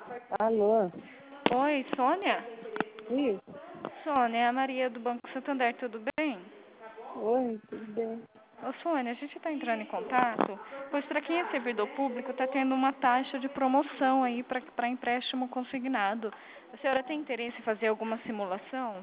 Alô? Oi, Sônia? Isso? Sônia, é a Maria do Banco Santander, tudo bem? Oi, tudo bem? Ô, Sônia, a gente está entrando em contato, pois para quem é servidor público está tendo uma taxa de promoção aí para empréstimo consignado. A senhora tem interesse em fazer alguma simulação?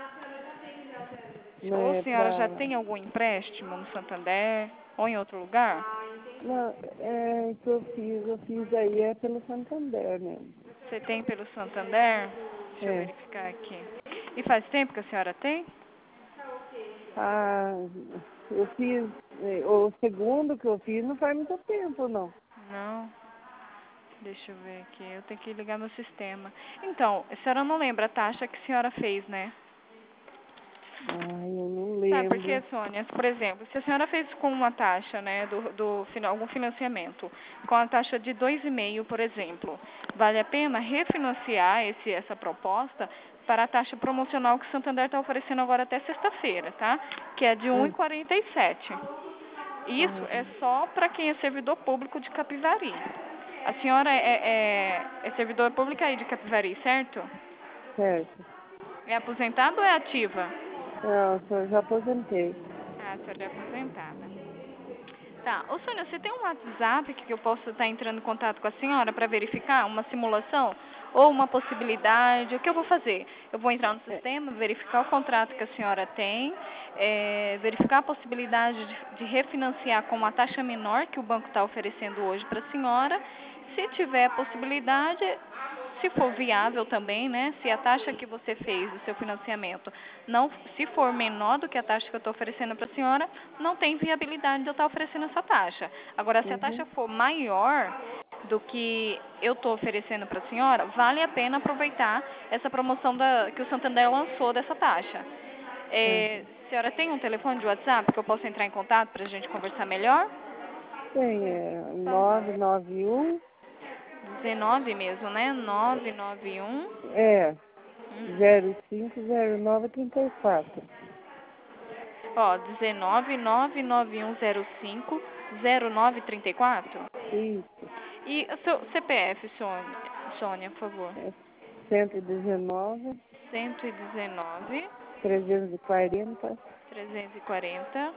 Não Ou a é senhora já pra... tem algum empréstimo no Santander ou em outro lugar? Não, é que eu fiz aí é pelo Santander mesmo. Você tem pelo Santander? Deixa eu É. verificar aqui. E faz tempo que a senhora tem? Ah, eu fiz... O segundo que eu fiz não faz muito tempo, não. Não. Deixa eu ver aqui, eu tenho que ligar meu sistema. Então, a senhora não lembra a taxa que a senhora fez, né? Ai, eu não Sabe por quê, lembro. Sônia? Por exemplo, se a senhora fez com uma taxa, né, algum financiamento, com a taxa de 2,5, por exemplo, vale a pena refinanciar essa proposta para a taxa promocional que o Santander está oferecendo agora até sexta-feira, tá? Que é de Ah, 1,47. Isso é ah, só para quem é servidor público de Capivari. A senhora é servidor público aí de Capivari, certo? certo. É aposentada ou é ativa? Não, eu já aposentei. Ah, a senhora é aposentada. Tá. Ô, Sônia, você tem um WhatsApp que eu posso estar entrando em contato com a senhora para verificar uma simulação ou uma possibilidade? O que eu vou fazer? Eu vou entrar no É, sistema, verificar o contrato que a senhora tem, verificar a possibilidade de refinanciar com uma taxa menor que o banco está oferecendo hoje para a senhora. Se tiver possibilidade, se for viável também, né? Se a taxa que você fez do seu financiamento não, se for menor do que a taxa que eu estou oferecendo para a senhora, não tem viabilidade de eu estar oferecendo essa taxa. Agora, se a taxa uhum, for maior do que eu estou oferecendo para a senhora, vale a pena aproveitar essa promoção que o Santander lançou dessa taxa. uhum. A senhora tem um telefone de WhatsApp que eu possa entrar em contato para a gente conversar melhor? Tem, 991, 19 mesmo, né? 991. é, Hum. 050934. Ó, 19991050934. Isso. E o seu CPF, Sônia, por favor. É 119, 119 340, 340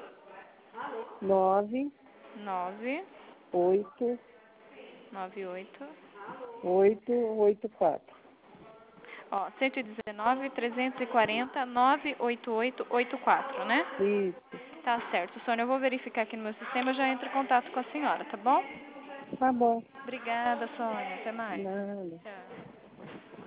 9, 9 8, 98. 8, 8, 4. Ó, 119 340 98884, né? Isso. Tá certo, Sônia, eu vou verificar aqui no meu sistema, eu já entro em contato com a senhora, tá bom? Tá bom. Obrigada, Sônia. Até mais. Nada. Tchau.